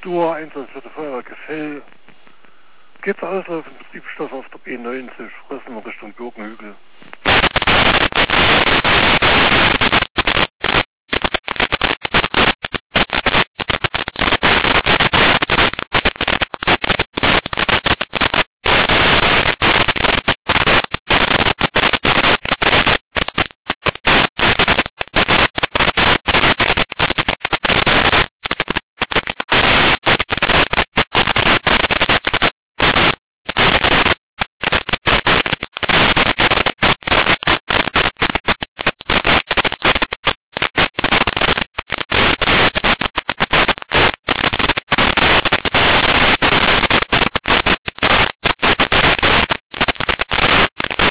8 Uhr, Einsatz für die Feuerwehr Gefell. Geht's Auslaufen, Betriebsstoff auf der B90, Fressen Richtung Birkenhügel.